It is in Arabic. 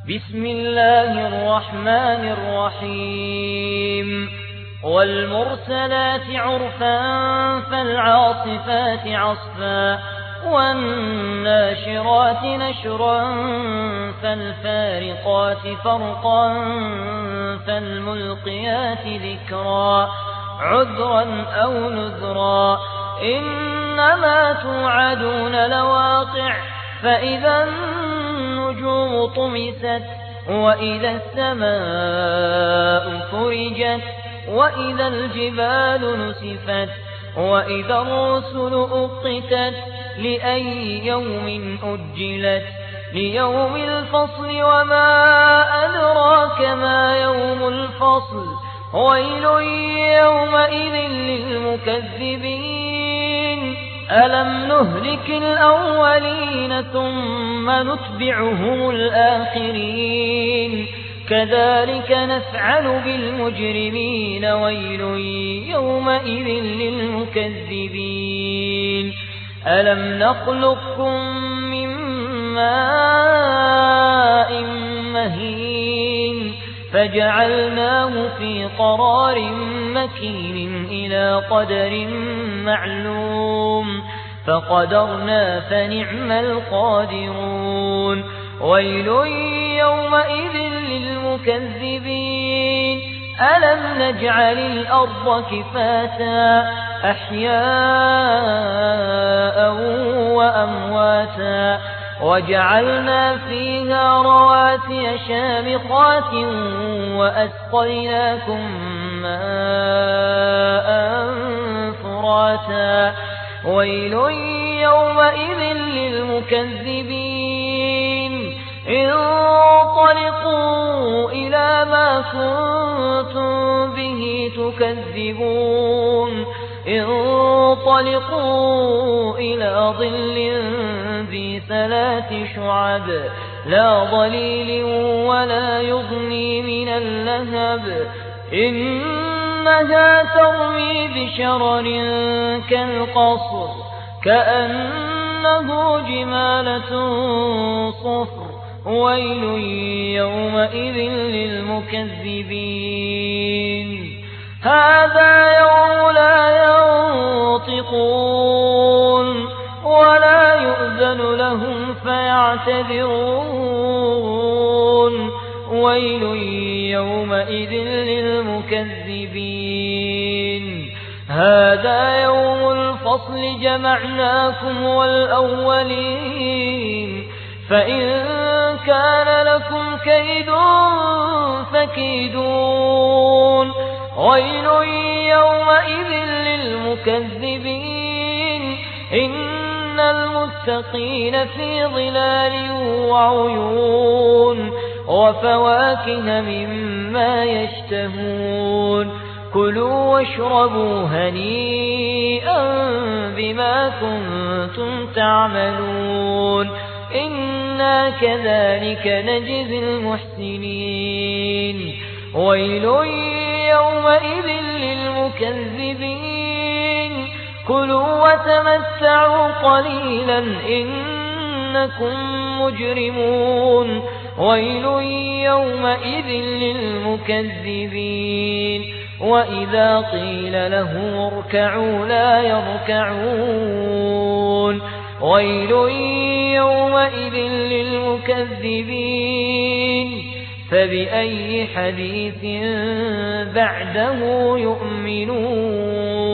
بسم الله الرحمن الرحيم والمرسلات عرفا فالعاصفات عصفا والناشرات نشرا فالفارقات فرقا فالملقيات ذكرا عذرا أو نذرا إنما توعدون لواقع فإذا النجوم طمست وإذا السماء فرجت وإذا الجبال نسفت وإذا الرسل أقتت لأي يوم أجلت ليوم الفصل وما أدراك ما يوم الفصل ويل يومئذ للمكذبين ألم نهلك الأولين ثم نتبعهم الآخرين كذلك نفعل بالمجرمين ويل يومئذ للمكذبين ألم نخلقكم من ماء مهين فجعلناه في قرار مكين إلى قدر معلوم فقدرنا فنعم القادرون ويل يومئذ للمكذبين ألم نجعل الأرض كفاتا أحياء وأمواتا وجعلنا فيها رواسي شامخات وأسقيناكم ماء فراتا ويل يومئذ للمكذبين انطلقوا إلى ما كنتم به تكذبون انطلقوا إلى ظل ذي 3 شعب لا ظليل ولا يغني من اللهب إنها ترمي بشرر كالقصر كأنه جمالة صفر ويل يومئذ للمكذبين هذا يوم لا ينطقون ولا يؤذن لهم فيعتذرون ويل يومئذ للمكذبين هذا يوم الفصل جمعناكم والأولين فإن كان لكم كيد فكيدون ويل يومئذ للمكذبين إن المتقين في ظلال وعيون وفواكه مما يشتهون كلوا واشربوا هنيئا بما كنتم تعملون إنا كذلك نجزي المحسنين ويل يومئذ للمكذبين كلوا وتمتعوا قليلا إنكم مجرمون ويل يومئذ للمكذبين وإذا قيل لهم اركعوا لا يركعون ويل يومئذ للمكذبين فبأي حديث بعده يؤمنون